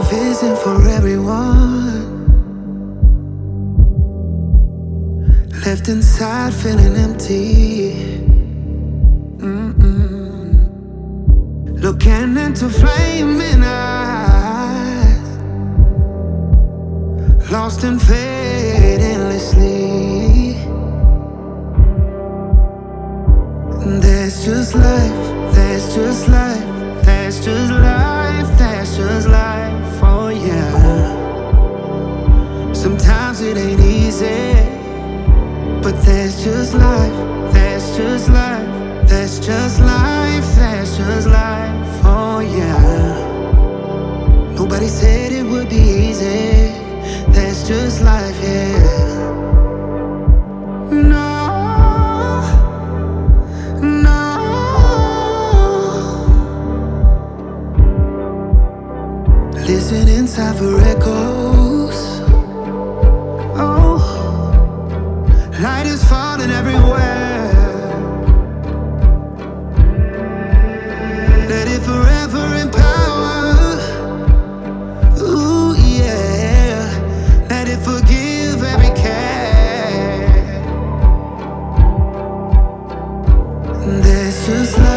Life isn't for everyone. Left inside feeling empty. Looking into flaming eyes, lost in fate endlessly. That's just life, that's just life, that's just life, that's just life, oh yeah. Sometimes it ain't easy, but that's just life, that's just life, that's just life, that's just life, oh yeah. Nobody said it would be easy, that's just life, yeah. No, no. Listen inside for echoes. Oh, light is falling everywhere. Let it forever empower. Ooh, yeah. Let it forgive every care. That's just